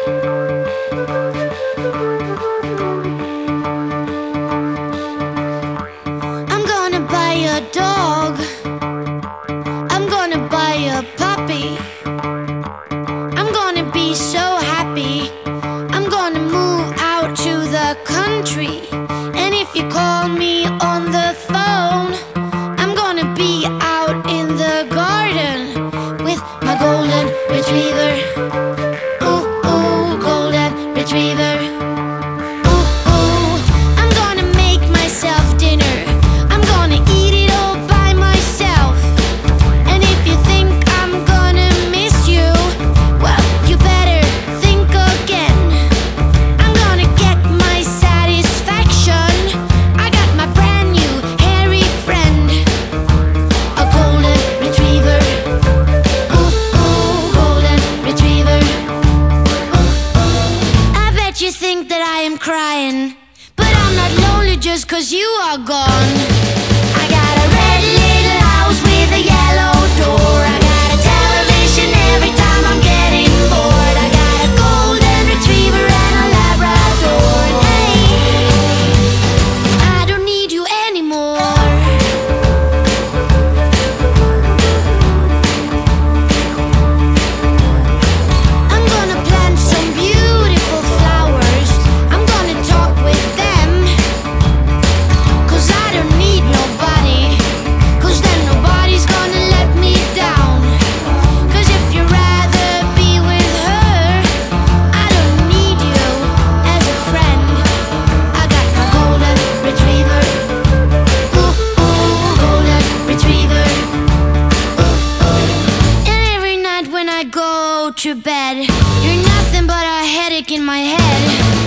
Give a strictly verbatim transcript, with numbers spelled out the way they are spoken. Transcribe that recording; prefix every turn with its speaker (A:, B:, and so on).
A: I'm gonna buy a dog. I'm gonna buy a puppy. I'm gonna be so happy. I'm gonna move out to the country. And if you call me on the phone, I'm gonna be out in the garden with my golden retriever. Ooh, ooh, golden retriever. Ooh, ooh, I'm gonna make myself dinner. I'm gonna eat it all by myself. And if you think I'm gonna miss you, well, you better think again. I'm gonna get my satisfaction. I got my brand new hairy friend, a golden retriever. Ooh, ooh, golden retriever. Ooh, ooh. I bet you think that I am crying, but I'm not lonely just 'cause you are gone. I got a red little house with a yellow door. I got a television every time I'm getting bored. I got a golden retriever and a Labrador. And hey, I don't need you anymore. I'm gonna plant some beautiful flowers. I'm gonna talk with them, 'cause I don't need nobody. 'Cause then nobody's gonna let me down. 'Cause if you'd rather be with her, I don't need you as a friend. I got my golden retriever. Ooh, ooh, golden retriever. Ooh, ooh. And every night when I go to bed, you're nothing but a headache in my head.